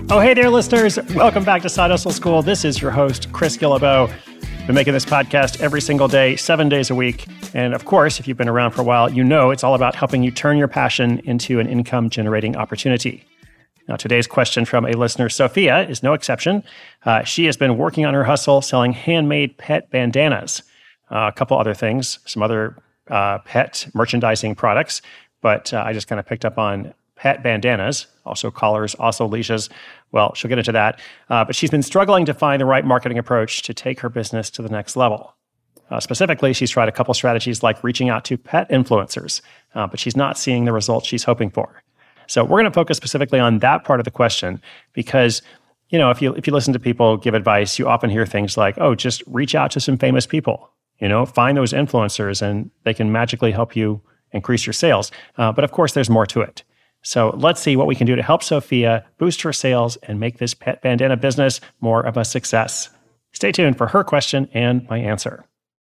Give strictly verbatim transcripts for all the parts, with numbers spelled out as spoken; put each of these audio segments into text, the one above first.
Oh, hey there, listeners. Welcome back to Side Hustle School. This is your host, Chris Guillebeau. Been making this podcast every single day, seven days a week. And of course, if you've been around for a while, you know it's all about helping you turn your passion into an income-generating opportunity. Now, today's question from a listener, Sophia, is no exception. Uh, she has been working on her hustle selling handmade pet bandanas, uh, a couple other things, some other uh, pet merchandising products, but uh, I just kind of picked up on pet bandanas, also collars, also leashes. Well, she'll get into that. Uh, but she's been struggling to find the right marketing approach to take her business to the next level. Uh, specifically, she's tried a couple strategies like reaching out to pet influencers, uh, but she's not seeing the results she's hoping for. So we're going to focus specifically on that part of the question because, you know, if you if you listen to people give advice, you often hear things like, oh, just reach out to some famous people, you know, find those influencers and they can magically help you increase your sales. Uh, but of course, there's more to it. So let's see what we can do to help Sophia boost her sales and make this pet bandana business more of a success. Stay tuned for her question and my answer.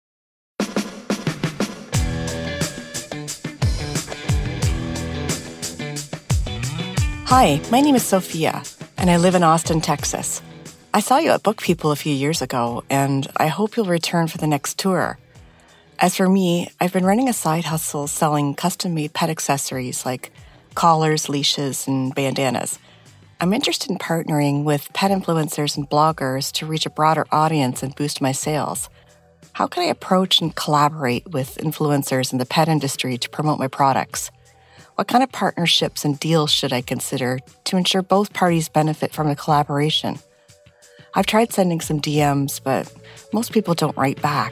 Hi, my name is Sophia, and I live in Austin, Texas. I saw you at Book People a few years ago, and I hope you'll return for the next tour. As for me, I've been running a side hustle selling custom-made pet accessories like collars, leashes, and bandanas. I'm interested in partnering with pet influencers and bloggers to reach a broader audience and boost my sales. How can I approach and collaborate with influencers in the pet industry to promote my products? What kind of partnerships and deals should I consider to ensure both parties benefit from the collaboration? I've tried sending some D Ms, but most people don't write back.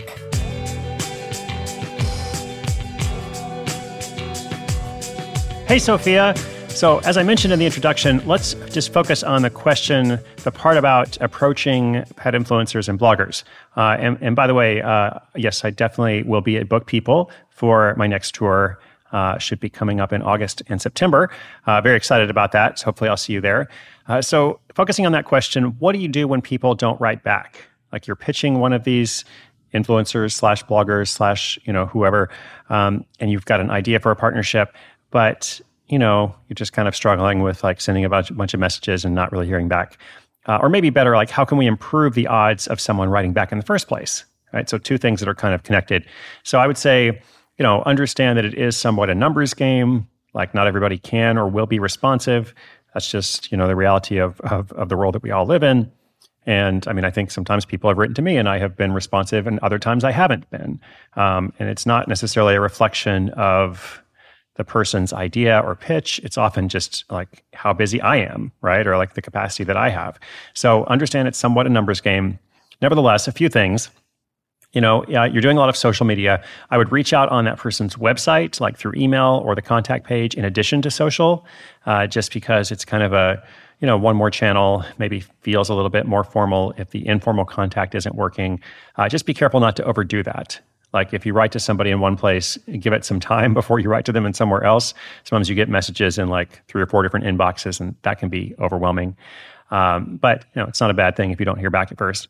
Hey, Sophia. So as I mentioned in the introduction, let's just focus on the question, the part about approaching pet influencers and bloggers. Uh, and, and by the way, uh, yes, I definitely will be at Book People for my next tour. Uh, should be coming up in August and September. Uh, very excited about that. So hopefully I'll see you there. Uh, so focusing on that question, what do you do when people don't write back? Like you're pitching one of these influencers slash bloggers slash, you know, whoever, um, and you've got an idea for a partnership, but, you know, you're just kind of struggling with like sending a bunch, bunch of messages and not really hearing back. Uh, or maybe better, like how can we improve the odds of someone writing back in the first place? Right. So two things that are kind of connected. So I would say, you know, understand that it is somewhat a numbers game. Like not everybody can or will be responsive. That's just, you know, the reality of, of, of the world that we all live in. And I mean, I think sometimes people have written to me and I have been responsive and other times I haven't been. Um, and it's not necessarily a reflection of the person's idea or pitch. It's often just like how busy I am, right? Or like the capacity that I have. So understand it's somewhat a numbers game. Nevertheless, a few things. You know, uh, you're doing a lot of social media. I would reach out on that person's website, like through email or the contact page in addition to social, uh, just because it's kind of a, you know, one more channel, maybe feels a little bit more formal if the informal contact isn't working. Uh, just be careful not to overdo that. Like if you write to somebody in one place, give it some time before you write to them in somewhere else. Sometimes you get messages in like three or four different inboxes and that can be overwhelming. Um, but, you know, it's not a bad thing if you don't hear back at first.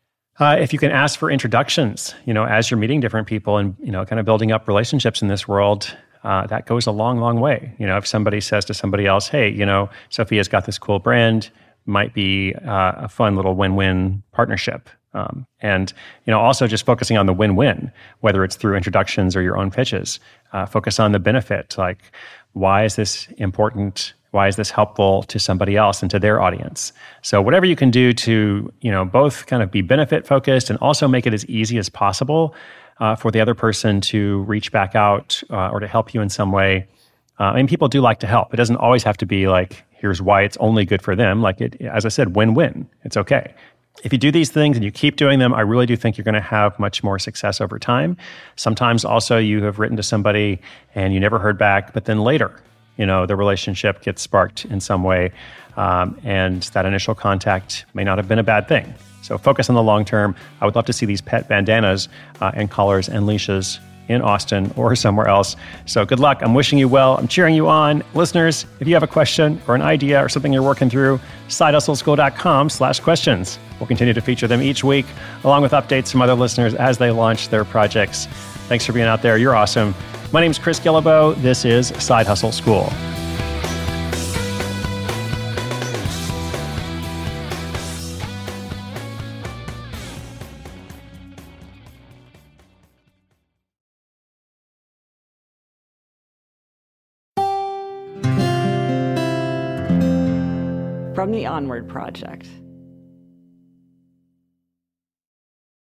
Uh, if you can ask for introductions, you know, as you're meeting different people and, you know, kind of building up relationships in this world, uh, that goes a long, long way. You know, if somebody says to somebody else, hey, you know, Sophia's got this cool brand, might be uh, a fun little win-win partnership. Um, and, you know, also just focusing on the win-win, whether it's through introductions or your own pitches, uh, focus on the benefit. Like, why is this important? Why is this helpful to somebody else and to their audience? So whatever you can do to, you know, both kind of be benefit focused and also make it as easy as possible uh, for the other person to reach back out uh, or to help you in some way. Uh, I mean, people do like to help. It doesn't always have to be like, here's why it's only good for them. Like it, as I said, win-win. It's okay. If you do these things and you keep doing them, I really do think you're going to have much more success over time. Sometimes also you have written to somebody and you never heard back, but then later, you know, the relationship gets sparked in some way, um, and that initial contact may not have been a bad thing. So focus on the long term. I would love to see these pet bandanas uh, and collars and leashes in Austin or somewhere else. So good luck. I'm wishing you well. I'm cheering you on. Listeners, if you have a question or an idea or something you're working through, sidehustleschool.com slash questions. We'll continue to feature them each week, along with updates from other listeners as they launch their projects. Thanks for being out there. You're awesome. My name is Chris Guillebeau. This is Side Hustle School. From the Onward Project.